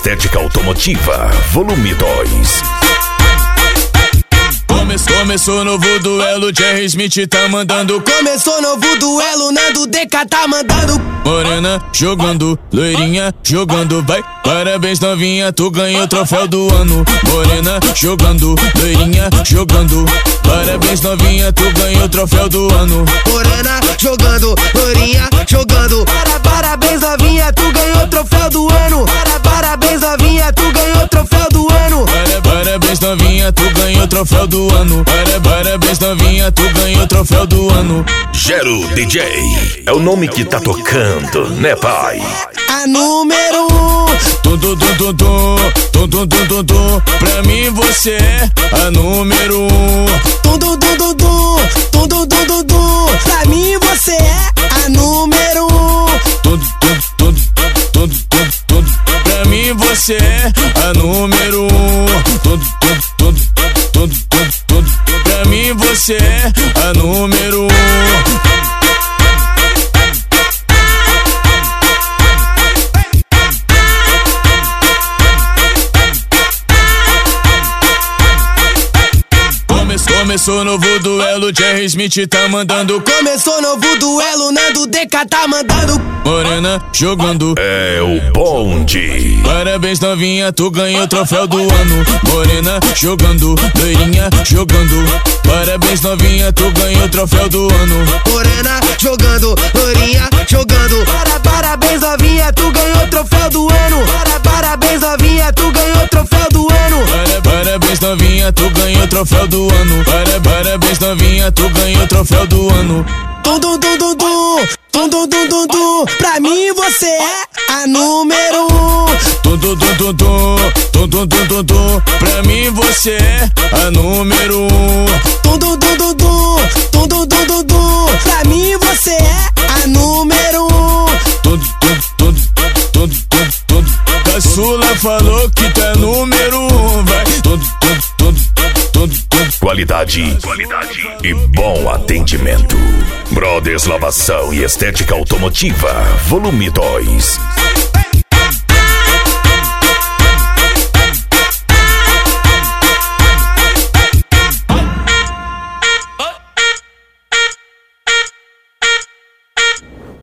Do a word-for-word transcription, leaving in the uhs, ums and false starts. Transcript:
Estética Automotiva, volume dois. Começou, começou novo duelo, Jerry Smith tá mandando. Começou novo duelo, Nando D K tá mandando. Morena jogando, loirinha jogando, vai. Parabéns novinha, tu ganhou o troféu do ano. Morena jogando, loirinha jogando. Parabéns novinha, tu ganhou o troféu do ano. Morena jogando, loirinha jogando. Para, parabéns novinha, tu ganhou o troféu do ano. Para, parabéns novinha, tu ganhou o troféu do ano. Para, parabéns novinha, tu ganhou o troféu do ano. Para, parabéns novinha, tu ganhou o troféu do ano. Gero D J é o nome que tá tocando, né pai? A número um. Tum, tum, tum, tum, tum, tum, tum, tum, tum, tum. Pra mim você é a número um. Tum, tum, tum, tum, tum, tum, tum, tum, tum, tum. Pra mim você é a número um. Tum, tum, tum, tum, tum, tum. Pra mim você é a número um. Tum, tum, tum, tum, tum, tum. Pra mim você é a número um. Começou novo duelo, Jerry Smith tá mandando. Começou novo duelo, Nando D K tá mandando. Morena jogando, é o bonde. Parabéns novinha, tu ganhou o troféu do ano. Morena jogando, loirinha jogando. Parabéns novinha, tu ganhou o troféu do ano. Morena jogando, loirinha jogando. Para, parabéns novinha, tu ganhou o troféu do ano. Para, parabéns novinha, tu ganhou o troféu do ano. Para, parabéns novinha, tu ganhou o troféu do ano. Para, parabéns novinha, tu ganhou o troféu do ano. Tum, tum, tum, tum, tum, tum, tum, tum, tum, tum. Pra mim você é a número um. Tum, tum, tum, tum, tum, tum, tum, tum, tum, tum. Pra mim você é a número um. Tum, tum, tum, tum, tum, tum, tum, tum, tum, tum. Pra mim você é a número um. Tum, tum, tum, tum, tum, tum. Caçula falou que tu é número um, vai. Tum, tum, tum, tum, tum. Qualidade, qualidade e bom atendimento. Brothers Lavação e Estética Automotiva, volume dois.